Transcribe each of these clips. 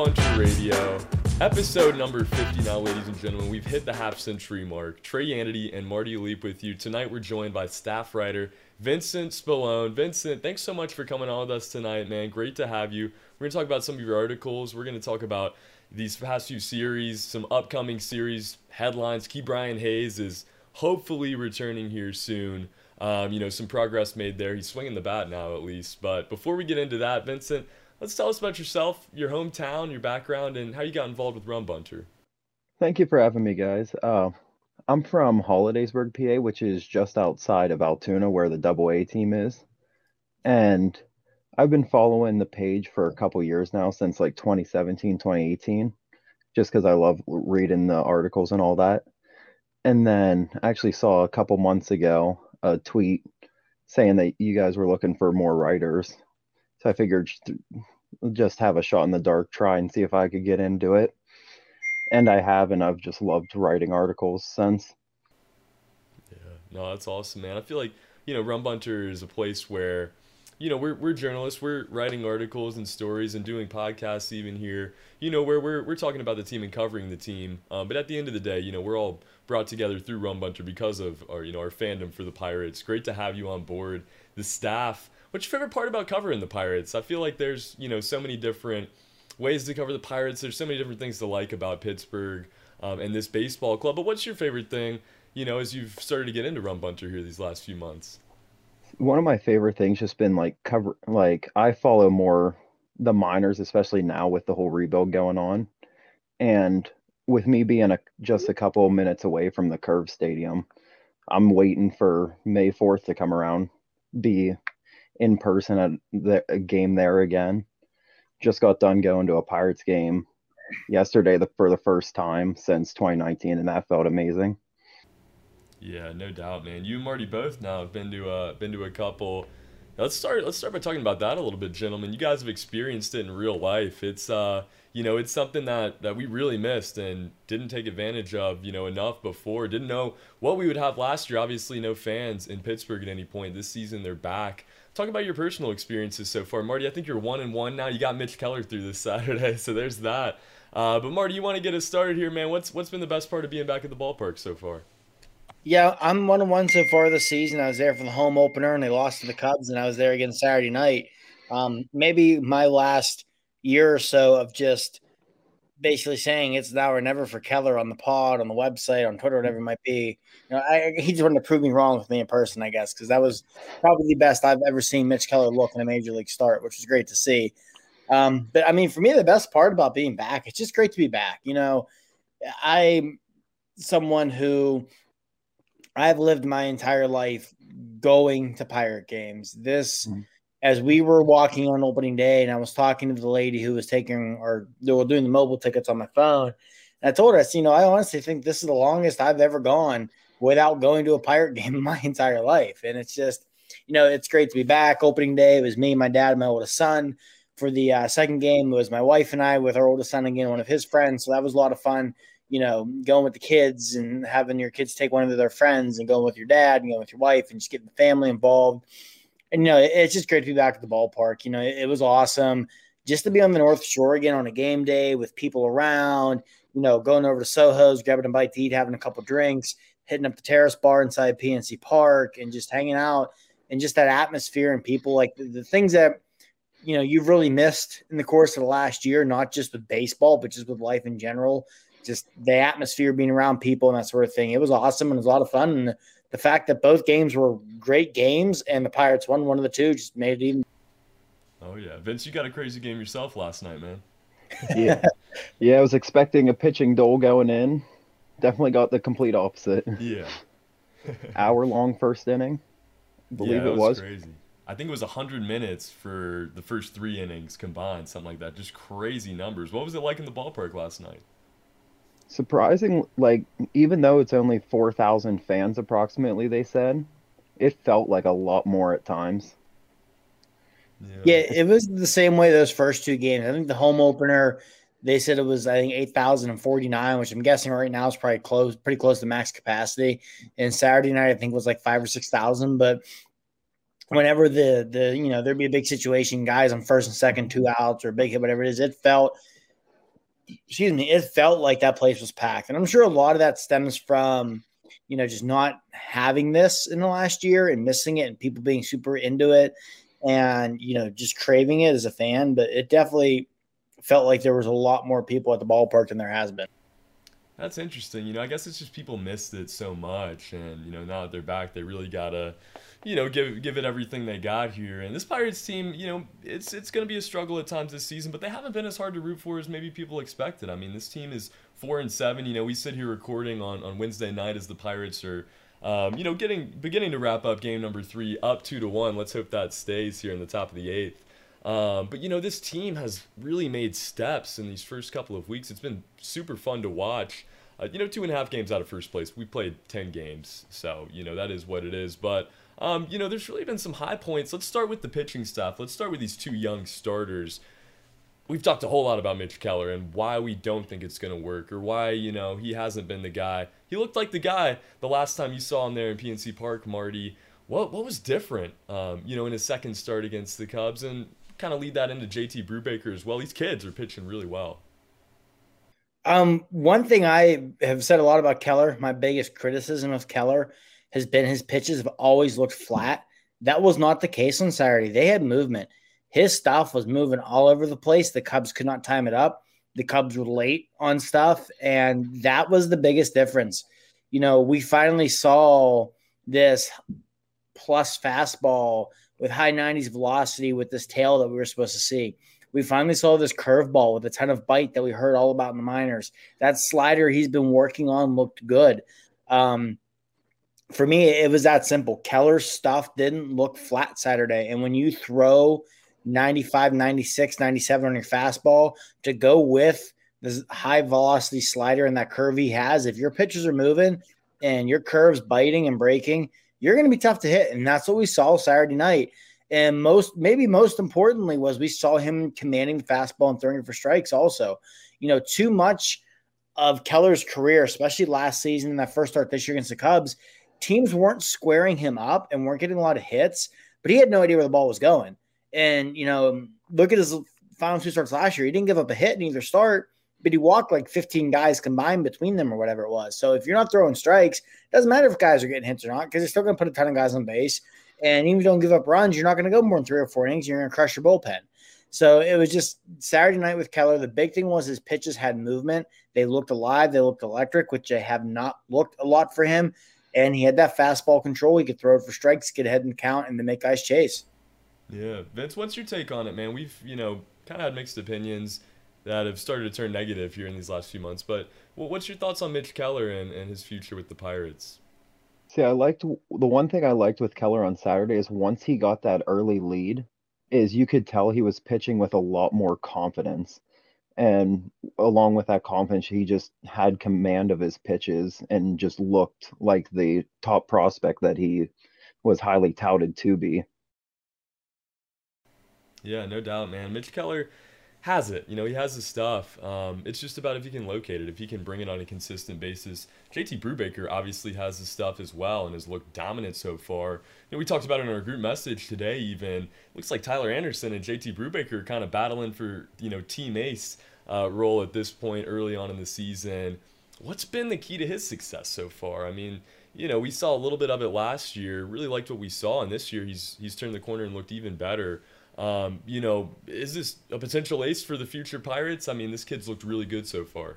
Bunter Radio, episode number 50 now, ladies and gentlemen. We've hit the half-century mark. Trey Yannity and Marty Leap with you. Tonight we're joined by staff writer Vincent Spallone. Vincent, thanks so much for coming on with us tonight, man. Great to have you. We're going to talk about some of your articles. We're going to talk about these past few series, some upcoming series headlines. Key Brian Hayes is hopefully returning here soon. Some progress made there. He's swinging the bat now, at least. But before we get into that, Vincent, let's tell us about yourself, your hometown, your background, and how you got involved with Rum Bunter. Thank you for having me, guys. I'm from Hollidaysburg, PA, which is just outside of Altoona, where the AA team is. And I've been following the page for a couple years now, since like 2017, 2018, just because I love reading the articles and all that. And then I actually saw a couple months ago a tweet saying that you guys were looking for more writers. So I figured just have a shot in the dark, try and see if I could get into it. And I have, and I've just loved writing articles since. Yeah, no, that's awesome, man. I feel like, Rum Bunter is a place where, we're journalists, we're writing articles and stories and doing podcasts even here, where we're talking about the team and covering the team. But at the end of the day, we're all brought together through Rum Bunter because of our fandom for the Pirates. Great to have you on board. The staff. What's your favorite part about covering the Pirates? I feel like there's, so many different ways to cover the Pirates. There's so many different things to like about Pittsburgh and this baseball club. But what's your favorite thing, as you've started to get into Rum Bunter here these last few months? One of my favorite things just been I follow more the minors, especially now with the whole rebuild going on. And with me being just a couple of minutes away from the Curve Stadium, I'm waiting for May 4th to come around, be in person at the game there again. Just got done going to a Pirates game yesterday for the first time since 2019, and that felt amazing. Yeah, no doubt, man. You and Marty both now have been to a couple. Let's start by talking about that a little bit, gentlemen. You guys have experienced it in real life. It's it's something that we really missed and didn't take advantage of, enough before. Didn't know what we would have last year. Obviously, no fans in Pittsburgh at any point. This season, they're back. Talk about your personal experiences so far. Marty, I think you're 1-1 now. You got Mitch Keller through this Saturday, so there's that. But Marty, you want to get us started here, man. What's been the best part of being back at the ballpark so far? Yeah, I'm 1-1 so far this season. I was there for the home opener, and they lost to the Cubs, and I was there again Saturday night. Maybe my last year or so of just basically saying it's now or never for Keller on the pod, on the website, on Twitter, whatever it might be. He just wanted to prove me wrong with me in person, I guess, because that was probably the best I've ever seen Mitch Keller look in a major league start, which was great to see. But I mean, for me, the best part about being back, it's just great to be back. I'm someone who I've lived my entire life going to Pirate games. As we were walking on opening day, and I was talking to the lady who was doing the mobile tickets on my phone, and I told her, I honestly think this is the longest I've ever gone without going to a Pirate game in my entire life. And it's just, it's great to be back. Opening day, it was me, my dad, and my oldest son. For the second game, it was my wife and I with our oldest son again, one of his friends. So that was a lot of fun. Going with the kids and having your kids take one of their friends and going with your dad and going with your wife and just getting the family involved. And, it's just great to be back at the ballpark. It was awesome just to be on the North Shore again on a game day with people around, going over to Soho's, grabbing a bite to eat, having a couple drinks, hitting up the Terrace Bar inside PNC Park and just hanging out and just that atmosphere and people like the things that, you've really missed in the course of the last year, not just with baseball, but just with life in general. Just the atmosphere, being around people and that sort of thing. It was awesome and it was a lot of fun. And the fact that both games were great games and the Pirates won one of the two just made it even. Oh, yeah. Vince, you got a crazy game yourself last night, man. Yeah, I was expecting a pitching duel going in. Definitely got the complete opposite. Yeah. Hour-long first inning. I believe it was. Crazy. I think it was 100 minutes for the first 3 innings combined, something like that. Just crazy numbers. What was it like in the ballpark last night? Surprising, even though it's only 4,000 fans approximately, they said, it felt like a lot more at times. Yeah, it was the same way those first 2 games. I think the home opener, they said it was, 8,049, which I'm guessing right now is probably pretty close to max capacity. And Saturday night, I think was like 5,000 or 6,000. But whenever there'd be a big situation, guys on first and second, 2 outs or a big hit, whatever it is, it felt it felt like that place was packed. And I'm sure a lot of that stems from, just not having this in the last year and missing it and people being super into it and, just craving it as a fan. But it definitely felt like there was a lot more people at the ballpark than there has been. That's interesting. I guess it's just people missed it so much, and now that they're back, they really gotta, give it everything they got here. And this Pirates team, it's gonna be a struggle at times this season, but they haven't been as hard to root for as maybe people expected. I mean, this team is 4-7. We sit here recording on Wednesday night as the Pirates are, beginning to wrap up game number 3, up 2-1. Let's hope that stays here in the top of the 8th. But this team has really made steps in these first couple of weeks. It's been super fun to watch. 2.5 games out of first place. We played 10 games, so that is what it is. But there's really been some high points. Let's start with the pitching staff. Let's start with these 2 young starters. We've talked a whole lot about Mitch Keller and why we don't think it's going to work, or why he hasn't been the guy. He looked like the guy the last time you saw him there in PNC Park, Marty. What was different, in his second start against the Cubs? And kind of lead that into JT Brubaker as well. These kids are pitching really well. One thing I have said a lot about Keller, my biggest criticism of Keller has been his pitches have always looked flat. That was not the case on Saturday. They had movement. His stuff was moving all over the place. The Cubs could not time it up. The Cubs were late on stuff, and that was the biggest difference. We finally saw this plus fastball with high 90s velocity with this tail that we were supposed to see. We finally saw this curveball with a ton of bite that we heard all about in the minors. That slider he's been working on looked good. For me, it was that simple. Keller's stuff didn't look flat Saturday. And when you throw 95, 96, 97 on your fastball to go with this high velocity slider and that curve he has, if your pitches are moving and your curve's biting and breaking, you're going to be tough to hit. And that's what we saw Saturday night. And most importantly was we saw him commanding the fastball and throwing it for strikes also. Too much of Keller's career, especially last season and that first start this year against the Cubs, teams weren't squaring him up and weren't getting a lot of hits, but he had no idea where the ball was going. And, look at his final 2 starts last year. He didn't give up a hit in either start, but he walked like 15 guys combined between them or whatever it was. So if you're not throwing strikes, it doesn't matter if guys are getting hits or not, because you're still going to put a ton of guys on base. And even if you don't give up runs, you're not going to go more than 3 or 4 innings. You're going to crush your bullpen. So it was just Saturday night with Keller. The big thing was his pitches had movement. They looked alive. They looked electric, which they have not looked a lot for him. And he had that fastball control. He could throw it for strikes, get ahead in the count, and then make guys chase. Yeah. Vince, what's your take on it, man? We've, kind of had mixed opinions that have started to turn negative here in these last few months. But what's your thoughts on Mitch Keller and his future with the Pirates? See, the one thing I liked with Keller on Saturday is once he got that early lead, is you could tell he was pitching with a lot more confidence. And along with that confidence, he just had command of his pitches and just looked like the top prospect that he was highly touted to be. Yeah, no doubt, man. Mitch Keller has it. He has the stuff. It's just about if he can locate it, if he can bring it on a consistent basis. JT Brubaker obviously has the stuff as well and has looked dominant so far. We talked about it in our group message today even. Looks like Tyler Anderson and JT Brubaker are kind of battling for, team ace role at this point early on in the season. What's been the key to his success so far? I mean, we saw a little bit of it last year. Really liked what we saw, and this year he's turned the corner and looked even better. Is this a potential ace for the future Pirates? I mean, this kid's looked really good so far.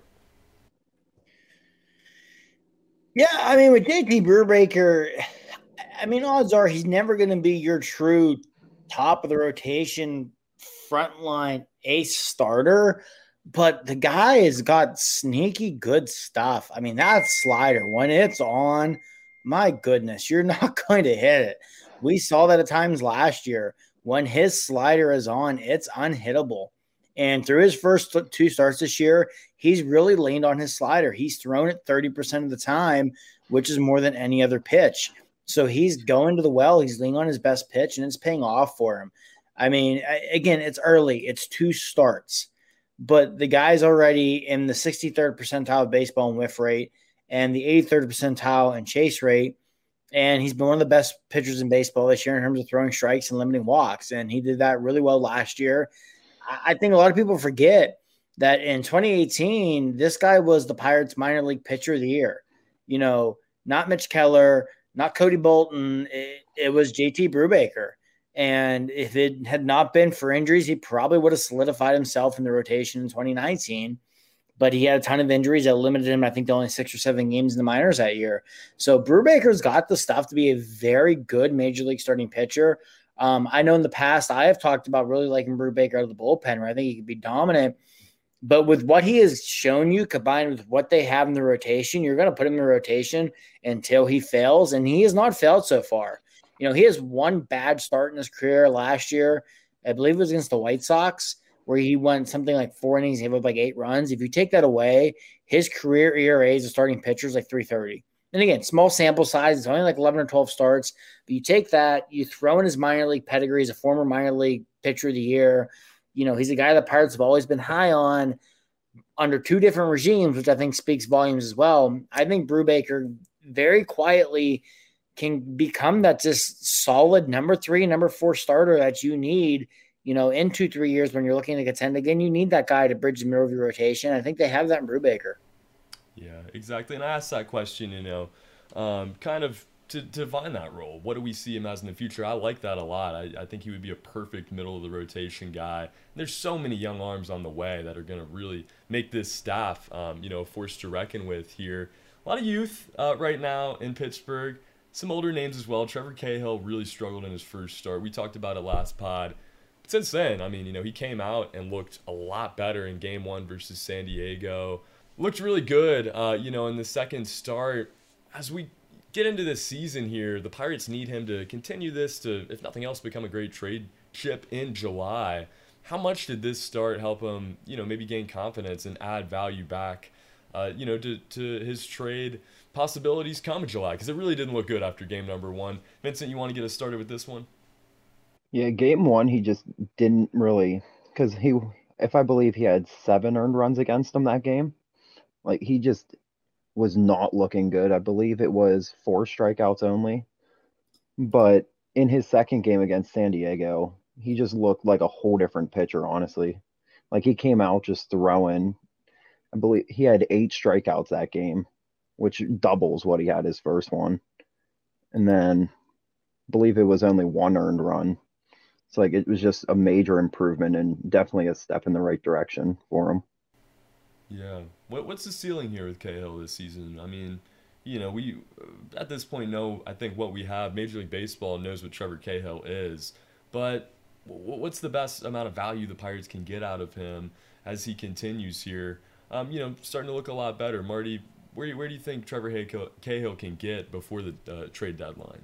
Yeah, I mean, with JT Brubaker, odds are he's never going to be your true top of the rotation, frontline ace starter, but the guy has got sneaky good stuff. I mean, that slider, when it's on, my goodness, you're not going to hit it. We saw that at times last year. When his slider is on, it's unhittable. And through his first 2 starts this year, he's really leaned on his slider. He's thrown it 30% of the time, which is more than any other pitch. So he's going to the well. He's leaning on his best pitch, and it's paying off for him. I mean, again, it's early. It's 2 starts. But the guy's already in the 63rd percentile of baseball in whiff rate and the 83rd percentile in chase rate. And he's been one of the best pitchers in baseball this year in terms of throwing strikes and limiting walks. And he did that really well last year. I think a lot of people forget that in 2018, this guy was the Pirates minor league pitcher of the year. You know, not Mitch Keller, not Cody Bolton. It was JT Brubaker. And if it had not been for injuries, he probably would have solidified himself in the rotation in 2019. But he had a ton of injuries that limited him, I think, to only 6 or 7 games in the minors that year. So Brubaker's got the stuff to be a very good major league starting pitcher. I know in the past I have talked about really liking Brubaker out of the bullpen, where I think he could be dominant. But with what he has shown you, combined with what they have in the rotation, you're going to put him in the rotation until he fails. And he has not failed so far. You know, he has one bad start in his career last year. I believe it was against the White Sox, where he went something like 4 innings, gave up like 8 runs. If you take that away, his career ERA as a starting pitcher is like 3.30. And again, small sample size. It's only like 11 or 12 starts. But you take that, you throw in his minor league pedigree as a former minor league pitcher of the year. You know, he's a guy the Pirates have always been high on under 2 different regimes, which I think speaks volumes as well. I think Brubaker very quietly can become that just solid number 3, number 4 starter that you need, you know, in 2-3 years when you're looking to contend again. You need that guy to bridge the middle of your rotation. I think they have that in Brubaker. Yeah, exactly. And I asked that question, kind of to find that role. What do we see him as in the future? I like that a lot. I think he would be a perfect middle of the rotation guy. And there's so many young arms on the way that are going to really make this staff, a force to reckon with here. A lot of youth right now in Pittsburgh. Some older names as well. Trevor Cahill really struggled in his first start. We talked about it last pod. But since then, I mean, he came out and looked a lot better in Game 1 versus San Diego. Looked really good, in the second start. As we get into this season here, the Pirates need him to continue this to, if nothing else, become a great trade chip in July. How much did this start help him, maybe gain confidence and add value back, to his trade possibilities come July? Because it really didn't look good after game number 1. Vincent, you want to get us started with this one? Yeah, game one, he just didn't really, because if I believe he had 7 earned runs against him that game. Like, he just was not looking good. I believe it was 4 strikeouts only. But in his second game against San Diego, he just looked like a whole different pitcher, honestly. Like, he came out just throwing. I believe he had 8 strikeouts that game, which doubles what he had his first one. And then I believe it was only 1 earned run. So, like, it was just a major improvement and definitely a step in the right direction for him. Yeah. What's the ceiling here with Cahill this season? I mean, we at this point know, I think, what we have. Major League Baseball knows what Trevor Cahill is. But what's the best amount of value the Pirates can get out of him as he continues here? Starting to look a lot better. Marty, where do you think Trevor Cahill can get before the trade deadline?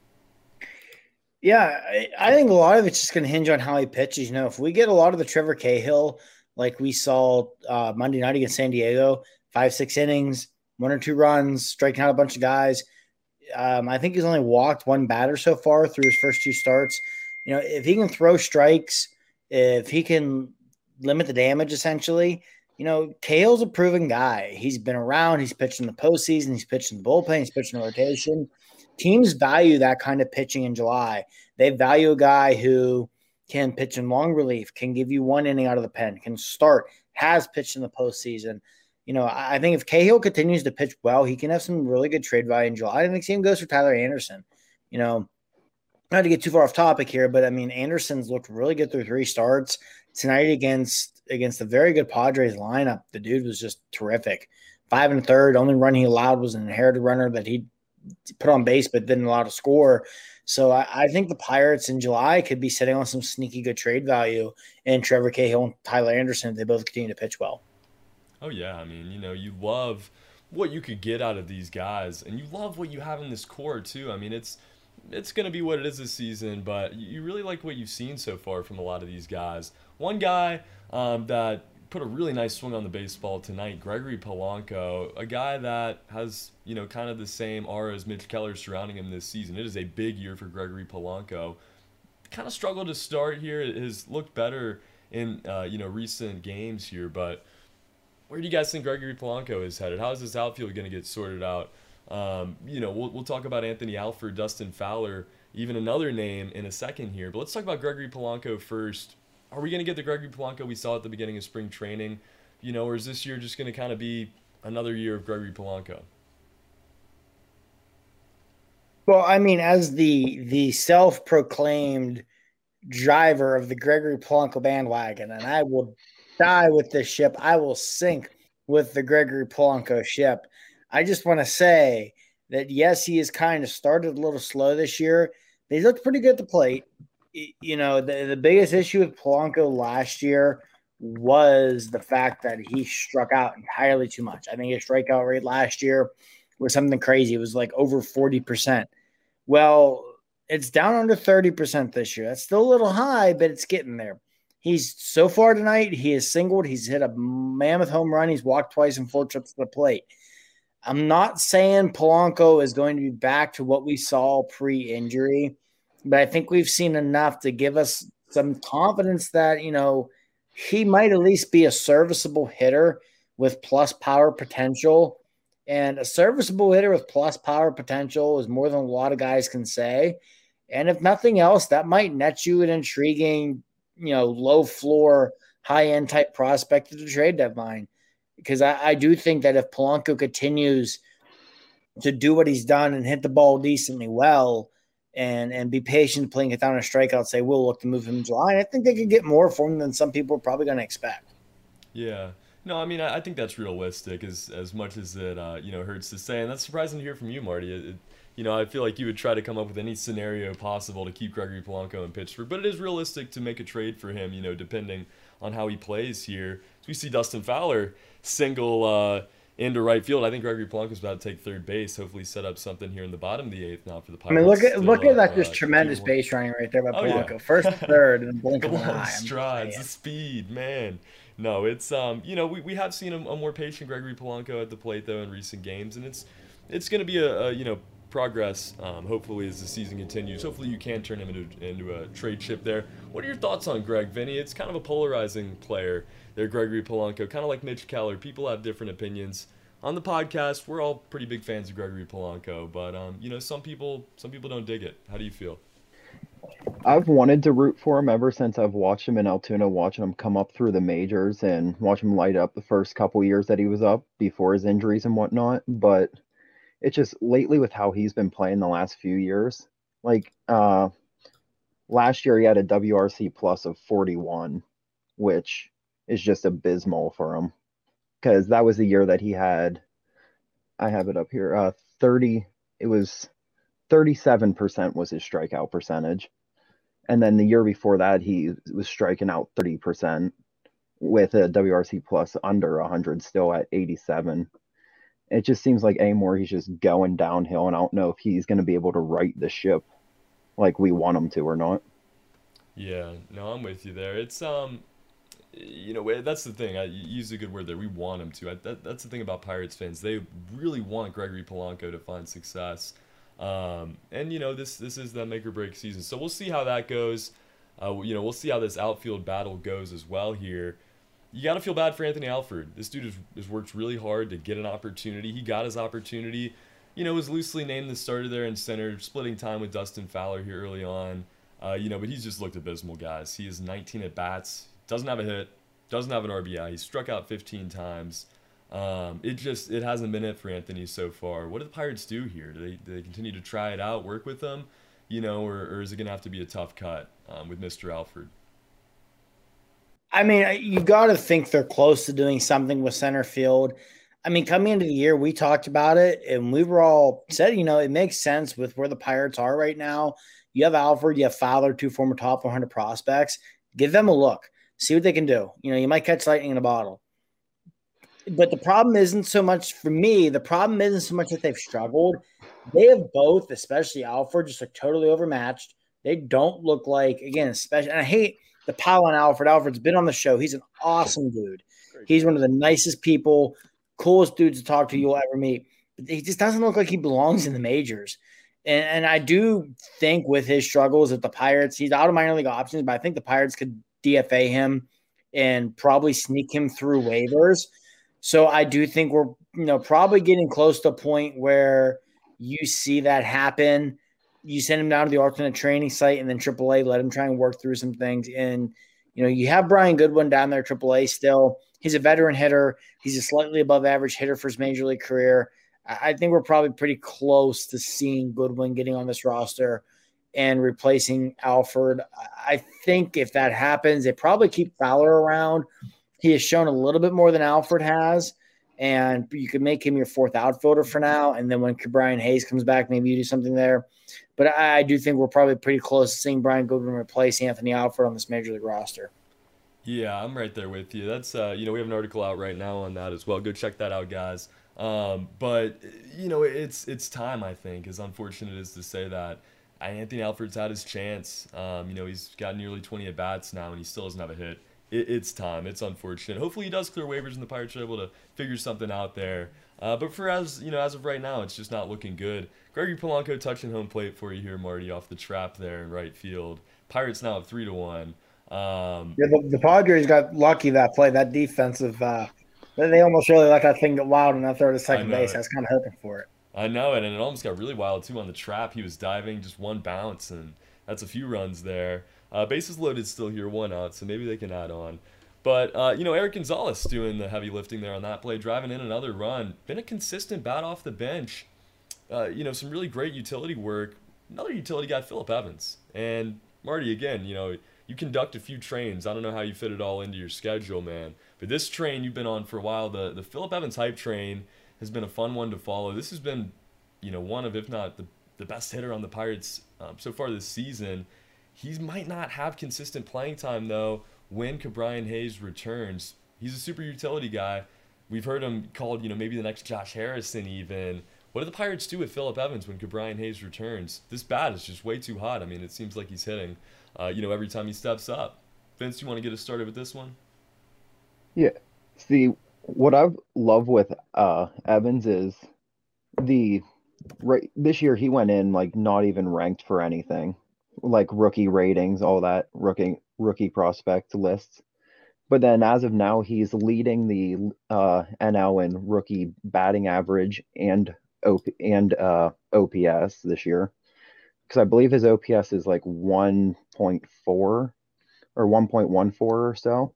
Yeah, I think a lot of it's just going to hinge on how he pitches. If we get a lot of the Trevor Cahill, like we saw Monday night against San Diego, 5-6 innings, 1 or 2 runs, striking out a bunch of guys. I think he's only walked 1 batter so far through his first 2 starts. If he can throw strikes, if he can limit the damage, essentially, Cahill's a proven guy. He's been around. He's pitched in the postseason. He's pitched in the bullpen. He's pitched in the rotation. Teams value that kind of pitching in July. They value a guy who can pitch in long relief, can give you 1 inning out of the pen, can start, has pitched in the postseason. I think if Cahill continues to pitch well, he can have some really good trade value in July. I think the same goes for Tyler Anderson. Not to get too far off topic here, but I mean, Anderson's looked really good through 3 starts tonight against a very good Padres lineup. The dude was just terrific. 5 1/3. Only run he allowed was an inherited runner that he put on base but didn't allow to score. So I think the Pirates in July could be sitting on some sneaky good trade value in Trevor Cahill and Tyler Anderson if they both continue to pitch well. Oh, yeah. I mean, you love what you could get out of these guys, and you love what you have in this core, too. I mean, it's going to be what it is this season, but you really like what you've seen so far from a lot of these guys. One guy that put a really nice swing on the baseball tonight, Gregory Polanco, a guy that has, kind of the same aura as Mitch Keller surrounding him this season. It is a big year for Gregory Polanco. Kind of struggled to start here. It has looked better in, recent games here, but where do you guys think Gregory Polanco is headed? How is this outfield going to get sorted out? We'll talk about Anthony Alford, Dustin Fowler, even another name in a second here, but let's talk about Gregory Polanco first. Are we going to get the Gregory Polanco we saw at the beginning of spring training? or is this year just going to kind of be another year of Gregory Polanco? Well, I mean, as the self-proclaimed driver of the Gregory Polanco bandwagon, and I will die with this ship. I will sink with the Gregory Polanco ship. I just want to say that yes, he has kind of started a little slow this year. But he looked pretty good at the plate. The biggest issue with Polanco last year was the fact that he struck out entirely too much. I think his strikeout rate last year was something crazy. It was like over 40%. Well, it's down under 30% this year. That's still a little high, but it's getting there. He's so far tonight, he has singled. He's hit a mammoth home run. He's walked twice and 4 trips to the plate. I'm not saying Polanco is going to be back to what we saw pre-injury, but I think we've seen enough to give us some confidence that, he might at least be a serviceable hitter with plus power potential. And a serviceable hitter with plus power potential is more than a lot of guys can say. And if nothing else, that might net you an intriguing, low floor, high end type prospect at the trade deadline. Because I do think that if Polanco continues to do what he's done and hit the ball decently well and be patient playing it down a strikeout, say we'll look to move him in July, I think they could get more for him than some people are probably going to expect. Yeah. No, I mean, I think that's realistic as much as it, hurts to say. And that's surprising to hear from you, Marty. I feel like you would try to come up with any scenario possible to keep Gregory Polanco in Pittsburgh. But it is realistic to make a trade for him, depending on how he plays here. So we see Dustin Fowler single into right field. I think Gregory Polanco's about to take third base. Hopefully set up something here in the bottom of the eighth now for the Pirates. I mean, look at that just tremendous base running right there by Polanco. Yeah. First, third, and then blink of an eye. Strides, the speed, man. No, it's we have seen a more patient Gregory Polanco at the plate though in recent games, and it's going to be a progress. Hopefully as the season continues. Hopefully you can turn him into a trade chip there. What are your thoughts on Greg, Vinny? It's kind of a polarizing player there, Gregory Polanco, kind of like Mitch Keller. People have different opinions. On the podcast, we're all pretty big fans of Gregory Polanco, but some people don't dig it. How do you feel? I've wanted to root for him ever since I've watched him in Altoona, watching him come up through the majors and watch him light up the first couple years that he was up before his injuries and whatnot. But it's just lately with how he's been playing the last few years. Like last year, he had a WRC plus of 41, which is just abysmal for him because that was the year that he had. I have it up here. 30. It was 37% was his strikeout percentage. And then the year before that, he was striking out 30% with a WRC plus under 100, still at 87. It just seems like anymore he's just going downhill, and I don't know if he's going to be able to right the ship like we want him to or not. Yeah, no, I'm with you there. It's that's the thing. I use a good word there. We want him to. That's the thing about Pirates fans. They really want Gregory Polanco to find success. This is that make or break season. So we'll see how that goes. We'll see how this outfield battle goes as well here. You got to feel bad for Anthony Alford. This dude has worked really hard to get an opportunity. He got his opportunity. Was loosely named the starter there in center, splitting time with Dustin Fowler here early on. But he's just looked abysmal, guys. He has 19 at-bats, doesn't have a hit, doesn't have an RBI. He's struck out 15 times. It hasn't been it for Anthony so far. What do the Pirates do here? Do they continue to try it out, work with them, or is it going to have to be a tough cut with Mr. Alford? I mean, you got to think they're close to doing something with center field. I mean, coming into the year, we talked about it, and we were all said, it makes sense with where the Pirates are right now. You have Alford, you have Fowler, 2 former top 100 prospects. Give them a look. See what they can do. You might catch lightning in a bottle. But the problem isn't so much for me. The problem isn't so much that they've struggled. They have both, especially Alford, just totally overmatched. They don't look like, again, especially, and I hate the pile on Alford. Alford's been on the show. He's an awesome dude. He's one of the nicest people, coolest dudes to talk to you'll ever meet. But he just doesn't look like he belongs in the majors. And I do think with his struggles at the Pirates, he's out of minor league options, but I think the Pirates could DFA him and probably sneak him through waivers. So I do think we're, probably getting close to a point where you see that happen. You send him down to the alternate training site and then AAA, let him try and work through some things. And, you have Brian Goodwin down there, AAA still. He's a veteran hitter. He's a slightly above average hitter for his major league career. I think we're probably pretty close to seeing Goodwin getting on this roster and replacing Alford. I think if that happens, they probably keep Fowler around. He has shown a little bit more than Alford has, and you could make him your fourth outfielder for now. And then when Brian Hayes comes back, maybe you do something there. But I do think we're probably pretty close to seeing Brian Goodwin replace Anthony Alford on this major league roster. Yeah, I'm right there with you. That's we have an article out right now on that as well. Go check that out, guys. But it's time, I think, as unfortunate as to say that. Anthony Alford's had his chance. He's got nearly 20 at bats now, and he still doesn't have a hit. It's time. It's unfortunate. Hopefully, he does clear waivers, and the Pirates are able to figure something out there. But for as of right now, it's just not looking good. Gregory Polanco touching home plate for you here, Marty, off the trap there in right field. Pirates now at 3-1. The Padres got lucky that play. That defensive, they almost really let that thing get wild and throw to second base. I was kind of hoping for it. I know it, and it almost got really wild too on the trap. He was diving, just one bounce, and that's a few runs there. Bases loaded still here, 1 out, so maybe they can add on. But Eric Gonzalez doing the heavy lifting there on that play, driving in another run. Been a consistent bat off the bench. Some really great utility work. Another utility guy, Phillip Evans, and Marty again. You conduct a few trains. I don't know how you fit it all into your schedule, man. But this train you've been on for a while, the Phillip Evans hype train, has been a fun one to follow. This has been, one of, if not the best hitter on the Pirates so far this season. He might not have consistent playing time, though, when Ke'Bryan Hayes returns. He's a super utility guy. We've heard him called, maybe the next Josh Harrison even. What do the Pirates do with Phillip Evans when Ke'Bryan Hayes returns? This bat is just way too hot. I mean, it seems like he's hitting, every time he steps up. Vince, you want to get us started with this one? Yeah. See, what I love with Evans is this year he went in like not even ranked for anything, like rookie ratings, all that rookie prospect lists. But then as of now, he's leading the NL in rookie batting average and OPS this year, because I believe his OPS is like 1.4 or 1.14 or so,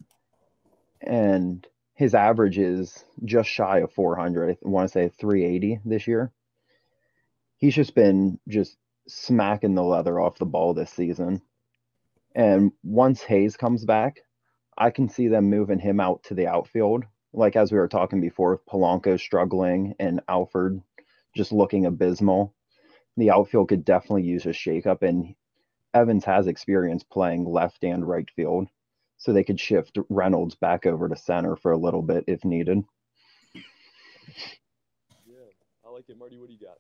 and his average is just shy of 400. I want to say 380 this year. He's just been smacking the leather off the ball this season. And once Hayes comes back, I can see them moving him out to the outfield. Like as we were talking before, Polanco struggling and Alford just looking abysmal. The outfield could definitely use a shakeup, and Evans has experience playing left and right field, so they could shift Reynolds back over to center for a little bit if needed. Yeah, I like it. Marty, what do you got?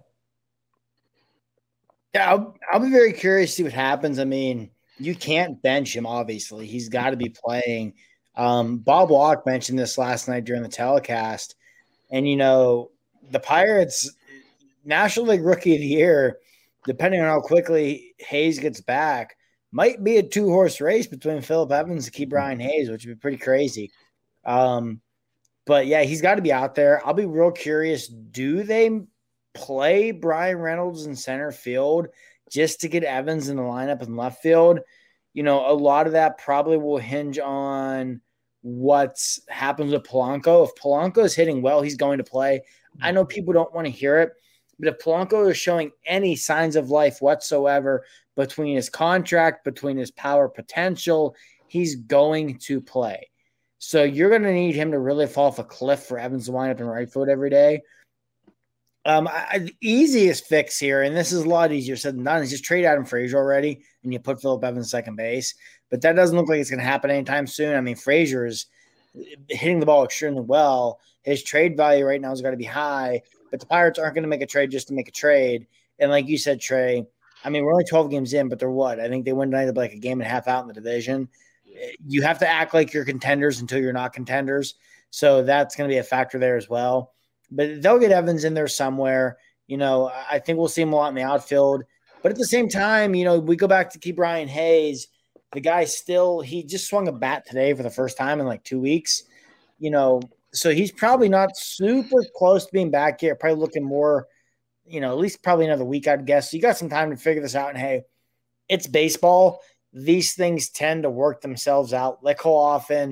Yeah, I'll be very curious to see what happens. I mean, you can't bench him, obviously. He's got to be playing. Bob Walk mentioned this last night during the telecast. And, the Pirates, National League Rookie of the Year, depending on how quickly Hayes gets back, might be a 2-horse race between Phillip Evans and Ke'Bryan Hayes, which would be pretty crazy. But, yeah, he's got to be out there. I'll be real curious. Do they play Brian Reynolds in center field just to get Evans in the lineup in left field? A lot of that probably will hinge on what happens with Polanco. If Polanco is hitting well, he's going to play. I know people don't want to hear it, but if Polanco is showing any signs of life whatsoever between his contract, between his power potential, he's going to play. So you're going to need him to really fall off a cliff for Evans to wind up in right field every day. The easiest fix here, and this is a lot easier said than done, is just trade Adam Frazier already, and you put Phillip Evans second base. But that doesn't look like it's going to happen anytime soon. I mean, Frazier is hitting the ball extremely well. His trade value right now has got to be high, but the Pirates aren't going to make a trade just to make a trade. And like you said, Trey, I mean, we're only 12 games in, but they're what? I think they win tonight like a game and a half out in the division. You have to act like you're contenders until you're not contenders. So that's going to be a factor there as well. But they'll get Evans in there somewhere. I think we'll see him a lot in the outfield. But at the same time, we go back to Ke'Bryan Hayes. The guy he just swung a bat today for the first time in like 2 weeks. So he's probably not super close to being back yet. Probably looking more, at least probably another week, I'd guess. So you got some time to figure this out. And hey, it's baseball. These things tend to work themselves out. Like how often,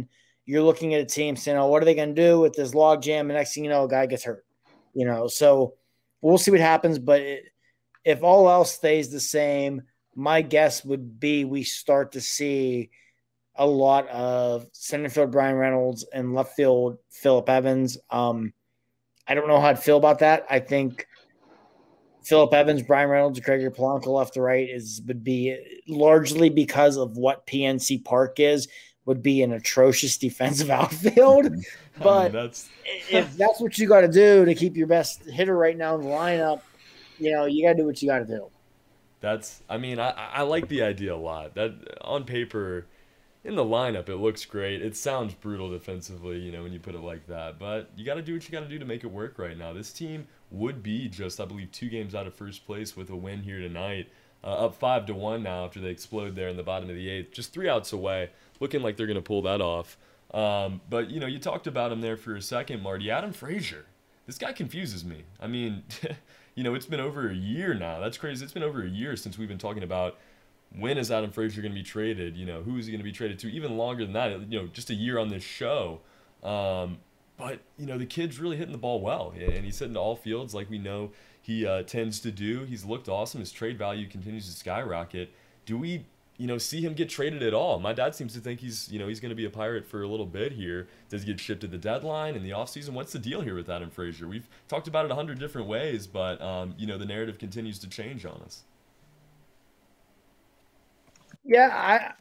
you're looking at a team saying, oh, what are they going to do with this log jam? And next thing you know, a guy gets hurt, so we'll see what happens. But if all else stays the same, my guess would be we start to see a lot of center field Brian Reynolds and left field Phillip Evans. I don't know how I'd feel about that. I think Phillip Evans, Brian Reynolds, Gregory Polanco left to right would be largely because of what PNC Park is, would be an atrocious defensive outfield. But if that's what you got to do to keep your best hitter right now in the lineup, you got to do what you got to do. I like the idea a lot. That on paper, in the lineup, it looks great. It sounds brutal defensively, when you put it like that. But you got to do what you got to do to make it work right now. This team would be just, I believe, 2 games out of first place with a win here tonight. Up 5-1 now after they explode there in the bottom of the 8th. Just 3 outs away. Looking like they're going to pull that off. But, you talked about him there for a second, Marty. Adam Frazier. This guy confuses me. It's been over a year now. That's crazy. It's been over a year since we've been talking about when is Adam Frazier going to be traded? Who is he going to be traded to? Even longer than that, just a year on this show. But, the kid's really hitting the ball well. And he's hitting to all fields like we know he tends to do. He's looked awesome. His trade value continues to skyrocket. Do we, see him get traded at all? My dad seems to think he's going to be a Pirate for a little bit here. Does he get shipped at the deadline in the offseason? What's the deal here with Adam Frazier? We've talked about it 100 different ways, but, the narrative continues to change on us. Yeah,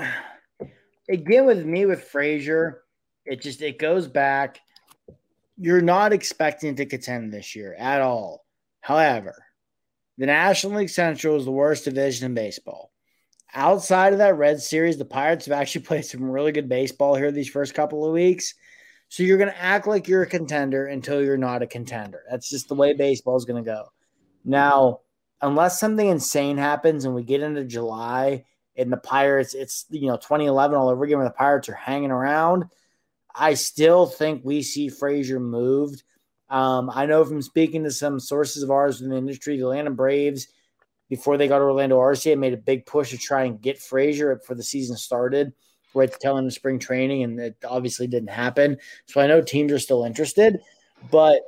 again with me with Frazier, it goes back. You're not expecting to contend this year at all. However, the National League Central is the worst division in baseball. Outside of that Red Series, the Pirates have actually played some really good baseball here these first couple of weeks. So you're going to act like you're a contender until you're not a contender. That's just the way baseball is going to go. Now, unless something insane happens and we get into July and the Pirates, it's 2011 all over again where the Pirates are hanging around, I still think we see Frazier moved. I know from speaking to some sources of ours in the industry, the Atlanta Braves, before they got Orlando Arcia, made a big push to try and get Frazier before the season started, right to tell him to spring training, and it obviously didn't happen. So I know teams are still interested, but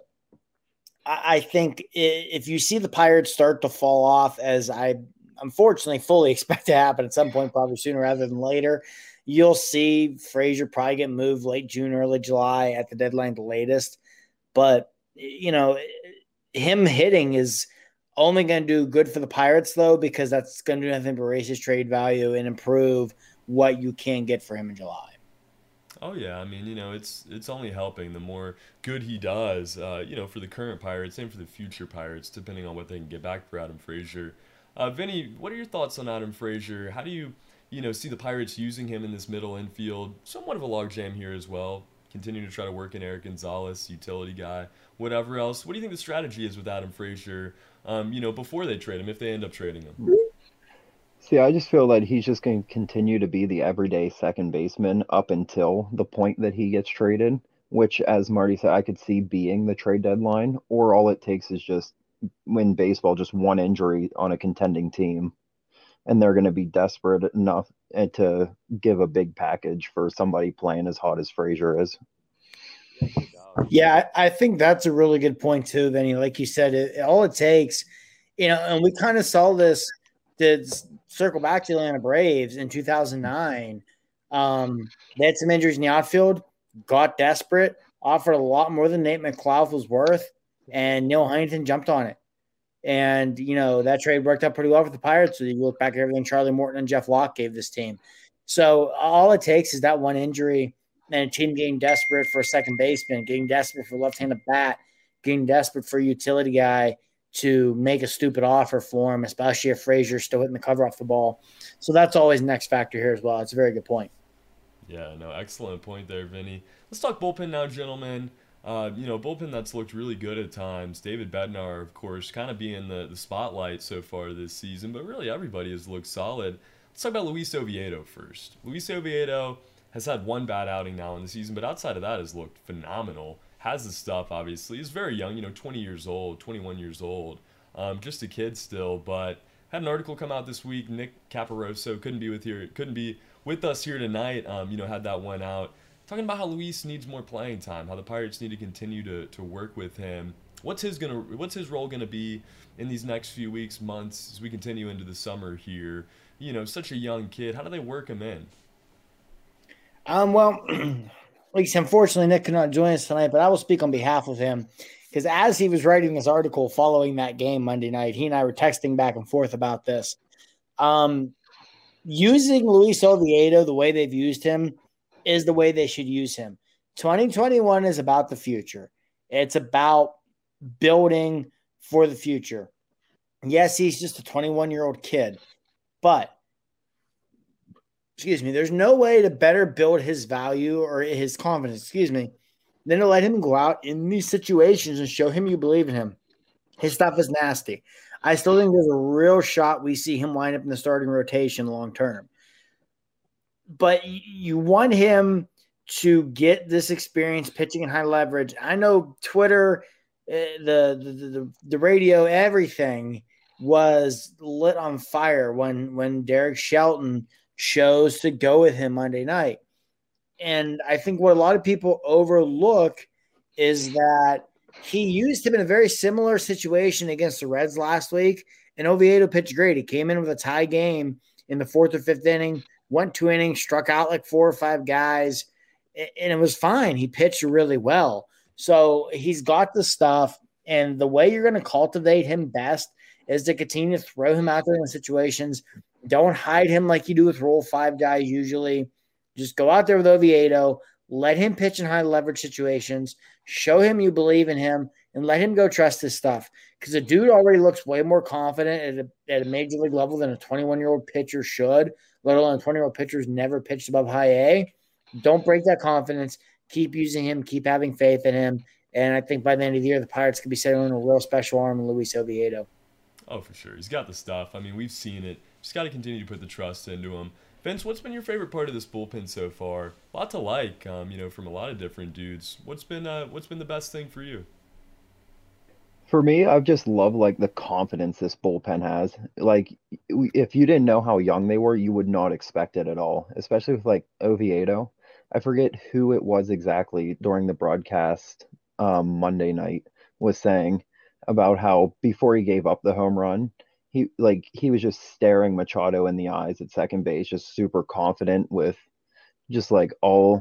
I think if you see the Pirates start to fall off, as I unfortunately fully expect to happen at some point, probably sooner rather than later, you'll see Frazier probably get moved late June, early July at the deadline, the latest. But, him hitting is only going to do good for the Pirates, though, because that's going to do nothing but raise his trade value and improve what you can get for him in July. Oh, yeah. It's only helping the more good he does, for the current Pirates and for the future Pirates, depending on what they can get back for Adam Frazier. Vinny, what are your thoughts on Adam Frazier? How do you, see the Pirates using him in this middle infield? Somewhat of a logjam here as well. Continue to try to work in Eric Gonzalez, utility guy, whatever else. What do you think the strategy is with Adam Frazier, before they trade him, if they end up trading him? See, I just feel that he's just going to continue to be the everyday second baseman up until the point that he gets traded, which, as Marty said, I could see being the trade deadline, or all it takes is just, when baseball, just one injury on a contending team, and they're going to be desperate enough to give a big package for somebody playing as hot as Frazier is. Yeah, I think that's a really good point too, Vinny. Like you said, all it takes, and we kind of saw this, to circle back to the Atlanta Braves in 2009. They had some injuries in the outfield, got desperate, offered a lot more than Nate McLeod was worth, and Neil Huntington jumped on it. And, that trade worked out pretty well for the Pirates. So you look back at everything Charlie Morton and Jeff Locke gave this team. So all it takes is that one injury and a team getting desperate for a second baseman, getting desperate for a left-handed bat, getting desperate for a utility guy to make a stupid offer for him, especially if Frazier's still hitting the cover off the ball. So that's always the next factor here as well. It's a very good point. Yeah, no, excellent point there, Vinny. Let's talk bullpen now, gentlemen. Bullpen that's looked really good at times. David Bednar, of course, kind of being the spotlight so far this season, but really everybody has looked solid. Let's talk about Luis Oviedo first. Luis Oviedo has had one bad outing now in the season, but outside of that has looked phenomenal. Has the stuff, obviously. He's very young, 20 years old, 21 years old. Just a kid still, but had an article come out this week. Nick Caparoso couldn't be with us here tonight. Had that one out. talking about how Luis needs more playing time, how the Pirates need to continue to work with him. What's his role gonna be in these next few weeks, months as we continue into the summer here? Such a young kid. How do they work him in? Well, like I said, unfortunately, Nick could not join us tonight, but I will speak on behalf of him because as he was writing this article following that game Monday night, he and I were texting back and forth about this. Using Luis Oviedo the way they've used him is the way they should use him. 2021 is about the future. It's about building for the future. Yes, he's just a 21-year-old kid, but there's no way to better build his value or his confidence, than to let him go out in these situations and show him you believe in him. His stuff is nasty. I still think there's a real shot we see him wind up in the starting rotation long term. But you want him to get this experience pitching in high leverage. I know Twitter, the radio, everything was lit on fire when Derek Shelton chose to go with him Monday night. And I think what a lot of people overlook is that he used him in a very similar situation against the Reds last week, and Oviedo pitched great. He came in with a tie game in the fourth or fifth inning, went 2 innings, struck out like 4 or 5 guys, and it was fine. He pitched really well. So he's got the stuff, and the way you're going to cultivate him best is to continue to throw him out there in situations. Don't hide him like you do with Rule 5 guys usually. Just go out there with Oviedo, let him pitch in high leverage situations, show him you believe in him, and let him go trust his stuff. Because the dude already looks way more confident at a major league level than a 21-year-old pitcher should, let alone a 20-year-old pitcher who's never pitched above high A. Don't break that confidence. Keep using him. Keep having faith in him. And I think by the end of the year, the Pirates could be settling a real special arm in Luis Oviedo. Oh, for sure. He's got the stuff. I mean, we've seen it. Just got to continue to put the trust into him. Vince, what's been your favorite part of this bullpen so far? A lot to like, from a lot of different dudes. What's been the best thing for you? For me, I've just loved like the confidence this bullpen has. Like, if you didn't know how young they were, you would not expect it at all. Especially with like Oviedo. I forget who it was exactly during the broadcast Monday night was saying about how before he gave up the home run, he was just staring Machado in the eyes at second base, just super confident with just all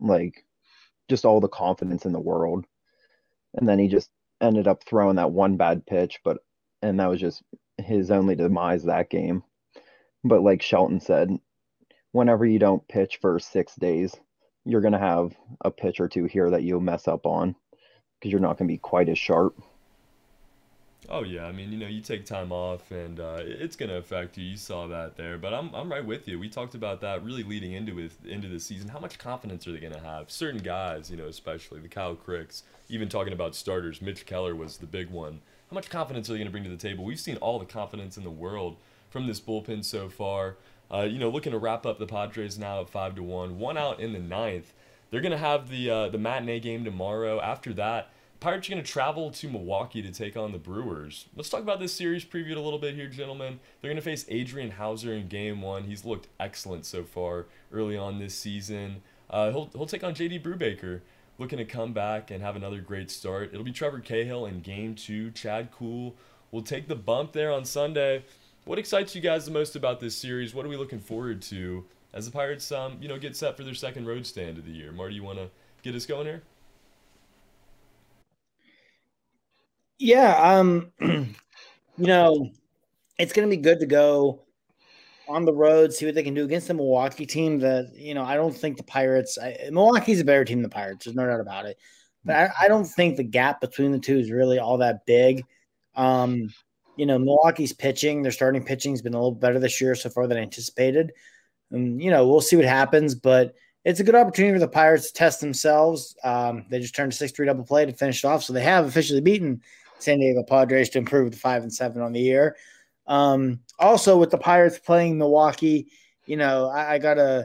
the confidence in the world. And then he just ended up throwing that one bad pitch, and that was just his only demise that game. But like Shelton said, whenever you don't pitch for 6 days, you're going to have a pitch or two here that you'll mess up on because you're not going to be quite as sharp. Oh yeah, I mean, you take time off, and it's gonna affect you. You saw that there, but I'm right with you. We talked about that really leading into the season. How much confidence are they gonna have? Certain guys, especially the Kyle Cricks. Even talking about starters, Mitch Keller was the big one. How much confidence are they gonna bring to the table? We've seen all the confidence in the world from this bullpen so far. Looking to wrap up the Padres now at 5-1, 1 out in the ninth. They're gonna have the matinee game tomorrow. After that, Pirates are going to travel to Milwaukee to take on the Brewers. Let's talk about this series previewed a little bit here, gentlemen. They're going to face Adrian Hauser in Game 1. He's looked excellent so far early on this season. He'll take on J.D. Brubaker, looking to come back and have another great start. It'll be Trevor Cahill in Game 2. Chad Kuhl will take the bump there on Sunday. What excites you guys the most about this series? What are we looking forward to as the Pirates, get set for their second road stand of the year? Marty, you want to get us going here? Yeah, it's going to be good to go on the road, see what they can do against the Milwaukee team that, I don't think the Pirates – Milwaukee's a better team than the Pirates. There's no doubt about it. But I don't think the gap between the two is really all that big. Milwaukee's pitching, their starting pitching has been a little better this year so far than anticipated. And, we'll see what happens, but – it's a good opportunity for the Pirates to test themselves. They just turned a 6-3 double play to finish it off, so they have officially beaten San Diego Padres to improve to 5-7 on the year. Also, with the Pirates playing Milwaukee, I got a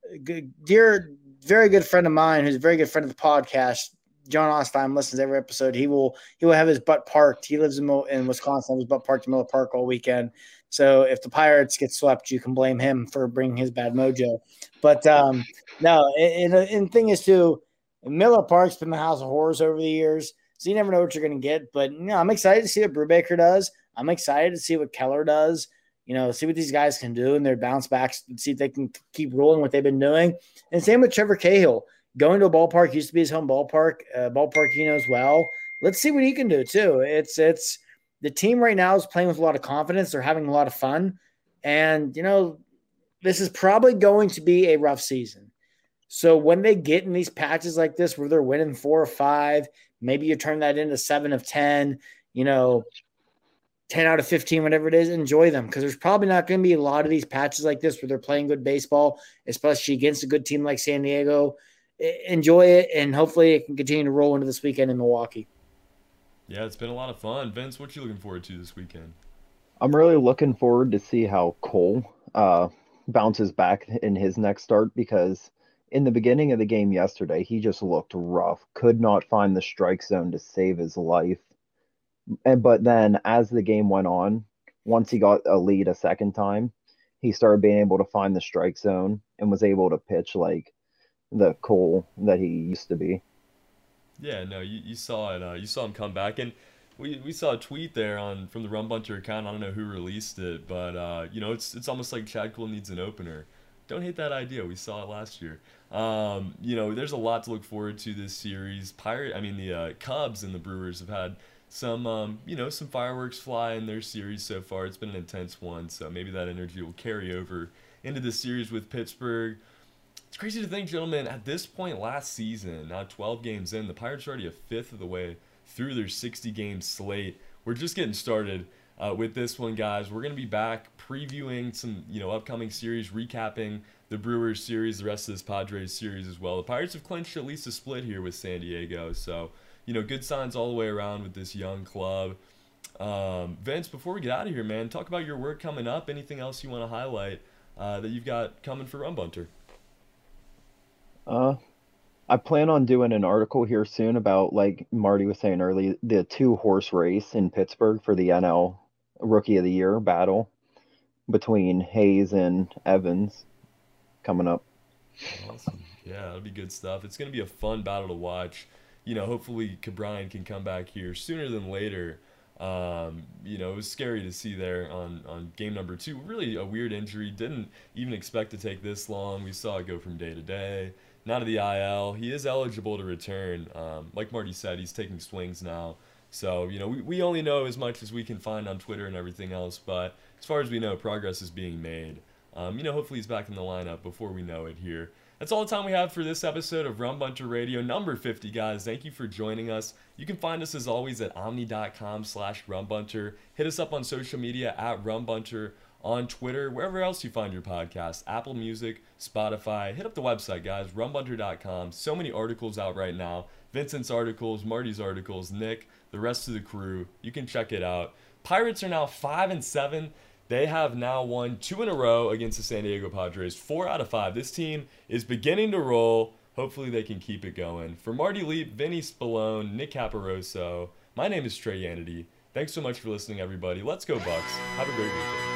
very good friend of mine who's a very good friend of the podcast. John Ostheim listens to every episode. He will have his butt parked. He lives in Wisconsin. His butt parked in Miller Park all weekend. So if the Pirates get swept, you can blame him for bringing his bad mojo. But no, and the thing is too, Miller Park's been the house of horrors over the years, so you never know what you're going to get. But I'm excited to see what Brubaker does. I'm excited to see what Keller does. See what these guys can do and their bounce backs, see if they can keep rolling what they've been doing. And same with Trevor Cahill. Going to a ballpark used to be his home ballpark, ballpark he knows well. Let's see what he can do too. It's the team right now is playing with a lot of confidence. They're having a lot of fun. And, this is probably going to be a rough season. So when they get in these patches like this where they're winning 4 or 5, maybe you turn that into 7 of 10, 10 out of 15, whatever it is, enjoy them, because there's probably not going to be a lot of these patches like this where they're playing good baseball, especially against a good team like San Diego. Enjoy it, and hopefully it can continue to roll into this weekend in Milwaukee. Yeah, it's been a lot of fun. Vince, what you looking forward to this weekend? I'm really looking forward to see how Cole bounces back in his next start, because in the beginning of the game yesterday, he just looked rough, could not find the strike zone to save his life. But then as the game went on, once he got a lead a second time, he started being able to find the strike zone and was able to pitch like the Cole that he used to be. Yeah, no, you saw it. You saw him come back, and we saw a tweet there from the Rum Bunter account. I don't know who released it, but it's almost like Chad Cole needs an opener. Don't hate that idea. We saw it last year. There's a lot to look forward to this series. The Cubs and the Brewers have had some fireworks fly in their series so far. It's been an intense one, so maybe that energy will carry over into the series with Pittsburgh. It's crazy to think, gentlemen, at this point last season, now 12 games in, the Pirates are already a fifth of the way through their 60-game slate. We're just getting started with this one, guys. We're going to be back previewing some, upcoming series, recapping the Brewers series, the rest of this Padres series as well. The Pirates have clinched at least a split here with San Diego, so good signs all the way around with this young club. Vince, before we get out of here, man, talk about your work coming up. Anything else you want to highlight that you've got coming for Rum Bunter? I plan on doing an article here soon about, like Marty was saying earlier, the 2-horse race in Pittsburgh for the NL Rookie of the Year battle between Hayes and Evans coming up. Awesome. Yeah, that'll be good stuff. It's going to be a fun battle to watch. Hopefully Cabryan can come back here sooner than later. It was scary to see there on game number 2. Really a weird injury. Didn't even expect to take this long. We saw it go from day to day. Now to the IL. He is eligible to return. Like Marty said, he's taking swings now. So, we only know as much as we can find on Twitter and everything else. But as far as we know, progress is being made. Hopefully he's back in the lineup before we know it here. That's all the time we have for this episode of Rum Bunter Radio, number 50, guys. Thank you for joining us. You can find us, as always, at omni.com/rumbunter. Hit us up on social media at rumbunter, on Twitter, wherever else you find your podcast, Apple Music, Spotify. Hit up the website, guys, rumbunter.com. So many articles out right now. Vincent's articles, Marty's articles, Nick, the rest of the crew. You can check it out. Pirates are now 5-7. They have now won 2 in a row against the San Diego Padres, 4 out of 5. This team is beginning to roll. Hopefully they can keep it going. For Marty Leap, Vinny Spallone, Nick Caparoso, my name is Trey Yanity. Thanks so much for listening, everybody. Let's go, Bucks. Have a great weekend.